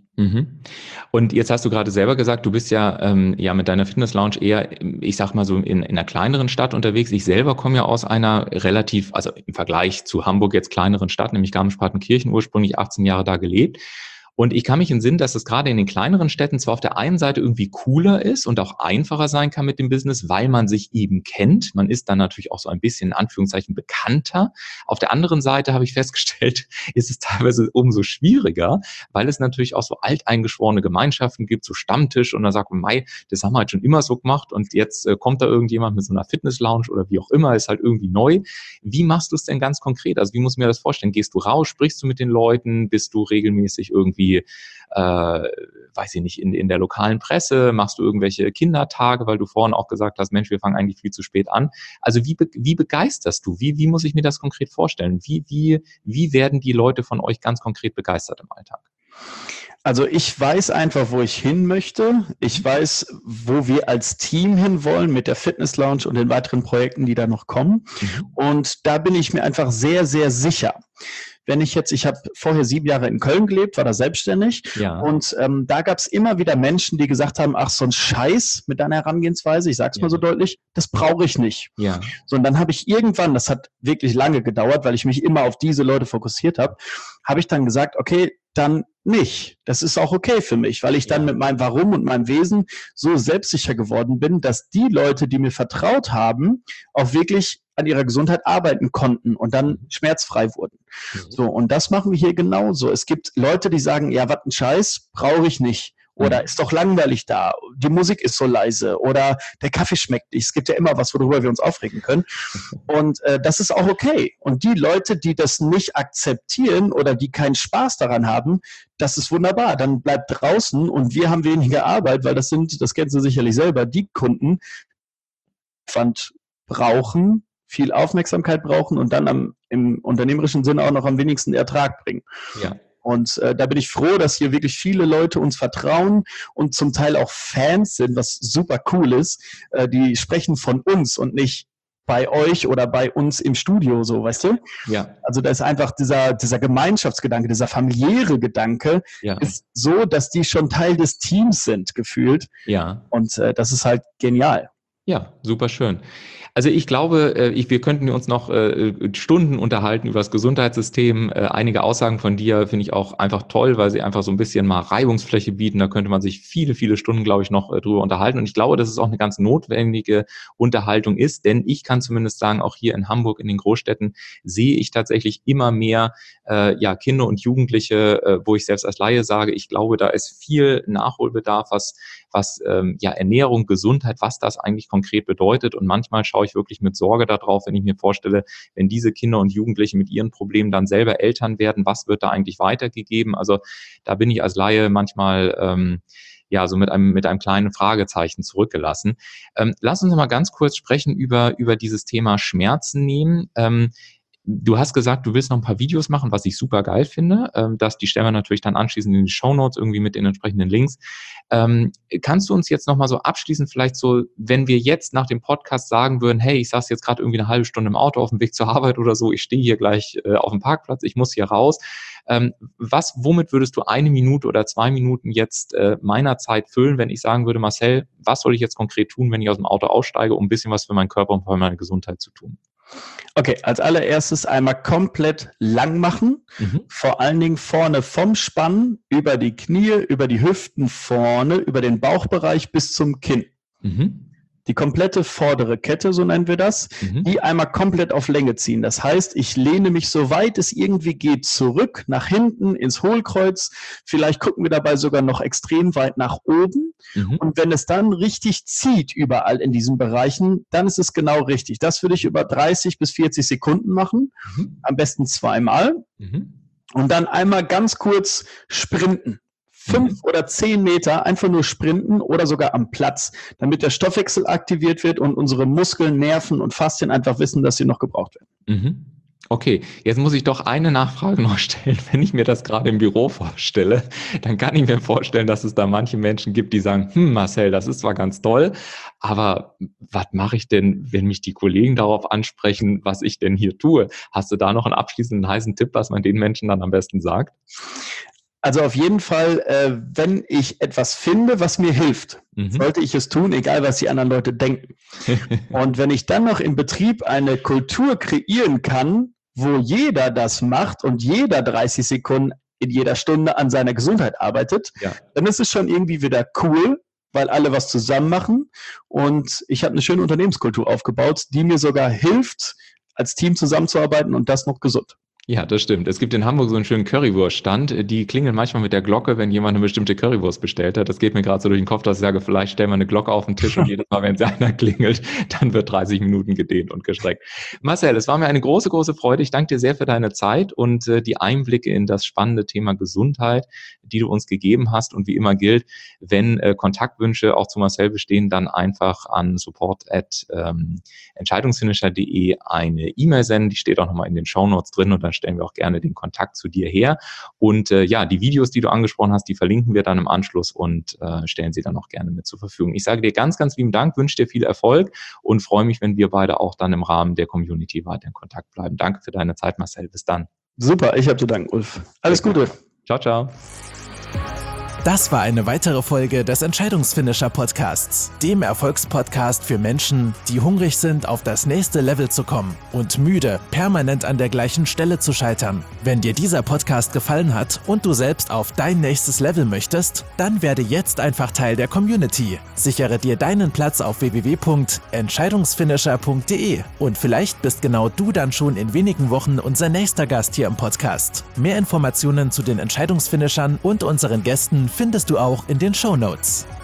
Und jetzt hast du gerade selber gesagt, du bist ja mit deiner Fitness-Lounge eher, ich sag mal so, in einer kleineren Stadt unterwegs. Ich selber komme ja aus einer relativ, also im Vergleich zu Hamburg jetzt kleineren Stadt, nämlich Garmisch-Partenkirchen, ursprünglich 18 Jahre da gelebt. Und ich kann mich entsinnen, dass es gerade in den kleineren Städten zwar auf der einen Seite irgendwie cooler ist und auch einfacher sein kann mit dem Business, weil man sich eben kennt. Man ist dann natürlich auch so ein bisschen in Anführungszeichen bekannter. Auf der anderen Seite habe ich festgestellt, ist es teilweise umso schwieriger, weil es natürlich auch so alteingeschworene Gemeinschaften gibt, so Stammtisch und da sagt man, Mei, das haben wir halt schon immer so gemacht und jetzt kommt da irgendjemand mit so einer Fitness-Lounge oder wie auch immer, ist halt irgendwie neu. Wie machst du es denn ganz konkret? Also wie muss ich mir das vorstellen? Gehst du raus, sprichst du mit den Leuten, bist du regelmäßig irgendwie weiß ich nicht, in der lokalen Presse, machst du irgendwelche Kindertage, weil du vorhin auch gesagt hast, Mensch, wir fangen eigentlich viel zu spät an. Also wie begeisterst du? Wie muss ich mir das konkret vorstellen? Wie werden die Leute von euch ganz konkret begeistert im Alltag? Also ich weiß einfach, wo ich hin möchte. Ich weiß, wo wir als Team hinwollen mit der Fitness Lounge und den weiteren Projekten, die da noch kommen. Und da bin ich mir einfach sehr, sehr sicher. ich habe vorher 7 Jahre in Köln gelebt, war da selbstständig und da gab es immer wieder Menschen, die gesagt haben, ach, so ein Scheiß mit deiner Herangehensweise, ich sag's mal so deutlich, das brauche ich nicht. Ja. So, und dann habe ich irgendwann, das hat wirklich lange gedauert, weil ich mich immer auf diese Leute fokussiert habe, habe ich dann gesagt, okay, dann nicht. Das ist auch okay für mich, weil ich dann mit meinem Warum und meinem Wesen so selbstsicher geworden bin, dass die Leute, die mir vertraut haben, auch wirklich an ihrer Gesundheit arbeiten konnten und dann schmerzfrei wurden. So, und das machen wir hier genauso. Es gibt Leute, die sagen, ja, was ein Scheiß, brauche ich nicht. Oder ist doch langweilig da, die Musik ist so leise oder der Kaffee schmeckt nicht. Es gibt ja immer was, worüber wir uns aufregen können. Und das ist auch okay. Und die Leute, die das nicht akzeptieren oder die keinen Spaß daran haben, das ist wunderbar. Dann bleibt draußen und wir haben weniger Arbeit, weil das kennst du sicherlich selber, die Kunden brauchen, viel Aufmerksamkeit brauchen und dann im unternehmerischen Sinne auch noch am wenigsten Ertrag bringen. Ja. Und da bin ich froh, dass hier wirklich viele Leute uns vertrauen und zum Teil auch Fans sind, was super cool ist. Die sprechen von uns und nicht bei euch oder bei uns im Studio, so, weißt du? Ja. Also da ist einfach dieser Gemeinschaftsgedanke, dieser familiäre Gedanke ist so, dass die schon Teil des Teams sind, gefühlt. Ja. Und das ist halt genial. Ja, super schön. Also ich glaube, wir könnten uns noch Stunden unterhalten über das Gesundheitssystem. Einige Aussagen von dir finde ich auch einfach toll, weil sie einfach so ein bisschen mal Reibungsfläche bieten. Da könnte man sich viele, viele Stunden, glaube ich, noch drüber unterhalten. Und ich glaube, dass es auch eine ganz notwendige Unterhaltung ist, denn ich kann zumindest sagen, auch hier in Hamburg, in den Großstädten, sehe ich tatsächlich immer mehr Kinder und Jugendliche, wo ich selbst als Laie sage, ich glaube, da ist viel Nachholbedarf, was Ernährung, Gesundheit, was das eigentlich konkret bedeutet. Und manchmal schaue ich wirklich mit Sorge darauf, wenn ich mir vorstelle, wenn diese Kinder und Jugendlichen mit ihren Problemen dann selber Eltern werden, was wird da eigentlich weitergegeben? Also da bin ich als Laie manchmal so mit einem kleinen Fragezeichen zurückgelassen. Lass uns noch mal ganz kurz sprechen über dieses Thema Schmerzen nehmen. Du hast gesagt, du willst noch ein paar Videos machen, was ich super geil finde. Die stellen wir natürlich dann anschließend in die Shownotes irgendwie mit den entsprechenden Links. Kannst du uns jetzt noch mal so abschließend vielleicht so, wenn wir jetzt nach dem Podcast sagen würden, hey, ich saß jetzt gerade irgendwie eine halbe Stunde im Auto auf dem Weg zur Arbeit oder so, ich stehe hier gleich auf dem Parkplatz, ich muss hier raus. Womit würdest du 1 Minute oder 2 Minuten jetzt meiner Zeit füllen, wenn ich sagen würde, Marcel, was soll ich jetzt konkret tun, wenn ich aus dem Auto aussteige, um ein bisschen was für meinen Körper und für meine Gesundheit zu tun? Okay, als allererstes einmal komplett lang machen, vor allen Dingen vorne vom Spann, über die Knie, über die Hüften vorne, über den Bauchbereich bis zum Kinn. Die komplette vordere Kette, so nennen wir das, die einmal komplett auf Länge ziehen. Das heißt, ich lehne mich, soweit es irgendwie geht, zurück, nach hinten, ins Hohlkreuz. Vielleicht gucken wir dabei sogar noch extrem weit nach oben. Und wenn es dann richtig zieht, überall in diesen Bereichen, dann ist es genau richtig. Das würde ich über 30 bis 40 Sekunden machen, am besten 2-mal. Und dann einmal ganz kurz sprinten. 5 oder 10 Meter einfach nur sprinten oder sogar am Platz, damit der Stoffwechsel aktiviert wird und unsere Muskeln, Nerven und Faszien einfach wissen, dass sie noch gebraucht werden. Okay, jetzt muss ich doch eine Nachfrage noch stellen. Wenn ich mir das gerade im Büro vorstelle, dann kann ich mir vorstellen, dass es da manche Menschen gibt, die sagen, Marcel, das ist zwar ganz toll, aber was mache ich denn, wenn mich die Kollegen darauf ansprechen, was ich denn hier tue? Hast du da noch einen abschließenden heißen Tipp, was man den Menschen dann am besten sagt? Also auf jeden Fall, wenn ich etwas finde, was mir hilft, sollte ich es tun, egal was die anderen Leute denken. Und wenn ich dann noch im Betrieb eine Kultur kreieren kann, wo jeder das macht und jeder 30 Sekunden in jeder Stunde an seiner Gesundheit arbeitet, dann ist es schon irgendwie wieder cool, weil alle was zusammen machen. Und ich habe eine schöne Unternehmenskultur aufgebaut, die mir sogar hilft, als Team zusammenzuarbeiten und das noch gesund. Ja, das stimmt. Es gibt in Hamburg so einen schönen Currywurststand. Die klingeln manchmal mit der Glocke, wenn jemand eine bestimmte Currywurst bestellt hat. Das geht mir gerade so durch den Kopf, dass ich sage, vielleicht stellen wir eine Glocke auf den Tisch und jedes Mal, wenn sie einer klingelt, dann wird 30 Minuten gedehnt und gestreckt. Marcel, es war mir eine große, große Freude. Ich danke dir sehr für deine Zeit und die Einblicke in das spannende Thema Gesundheit, die du uns gegeben hast. Und wie immer gilt, wenn Kontaktwünsche auch zu Marcel bestehen, dann einfach an support@entscheidungsfinisher.de eine E-Mail senden. Die steht auch nochmal in den Shownotes drin und dann stellen wir auch gerne den Kontakt zu dir her. Und die Videos, die du angesprochen hast, die verlinken wir dann im Anschluss und stellen sie dann auch gerne mit zur Verfügung. Ich sage dir ganz, ganz lieben Dank, wünsche dir viel Erfolg und freue mich, wenn wir beide auch dann im Rahmen der Community weiter in Kontakt bleiben. Danke für deine Zeit, Marcel. Bis dann. Super, ich habe zu danken, Ulf. Alles Gute. Ciao, ciao. Das war eine weitere Folge des Entscheidungsfinisher Podcasts, dem Erfolgspodcast für Menschen, die hungrig sind, auf das nächste Level zu kommen und müde, permanent an der gleichen Stelle zu scheitern. Wenn dir dieser Podcast gefallen hat und du selbst auf dein nächstes Level möchtest, dann werde jetzt einfach Teil der Community. Sichere dir deinen Platz auf www.entscheidungsfinisher.de und vielleicht bist genau du dann schon in wenigen Wochen unser nächster Gast hier im Podcast. Mehr Informationen zu den Entscheidungsfinishern und unseren Gästen findest du auch in den Shownotes.